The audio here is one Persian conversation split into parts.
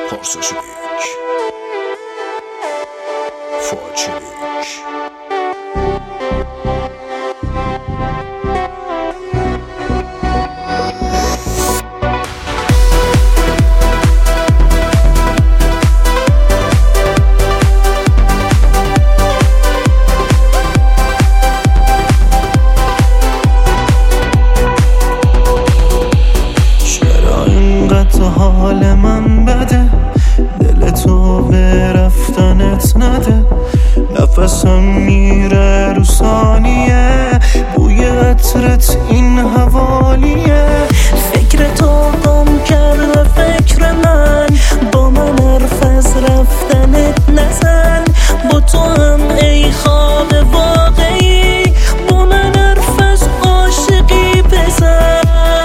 پارساشلیک فاچلیک حال من بده، دل تو به رفتنت نده، نفسم میره رو ثانیه، بوی عطرت این حوالیه. فکر تو گم کرده فکر من، با من حرف از رفتنت نزن، با تو هم ای خواب واقعی، با من حرف از عاشقی بزن.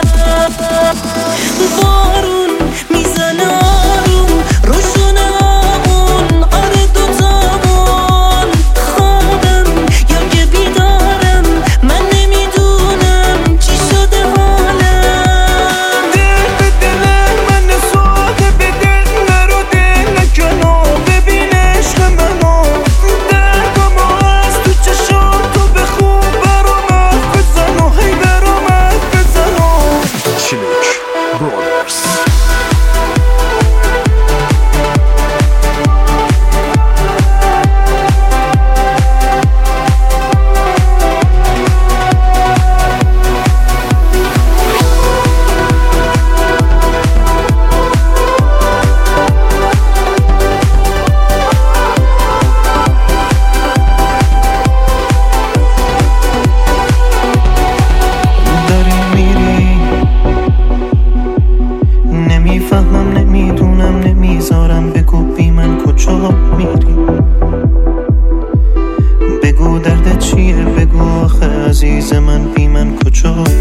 بارون میزنه آروم روشونه آمون، آره دوتامون خوابم یا که بیدارم، من نمیدونم چی شده حالم. دل به دل من ساده به دل نرو، دل نکنو ببین عشق منو، دردمو از تو چشم تو بخون، برام حرف بزن و هی برام حرف بزن. چلیک برادرز. نمیفهمم نمیدونم نمیذارم، بگو بی من کجا میری، بگو درد چیه، بگو آخه عزیز من بی من کجا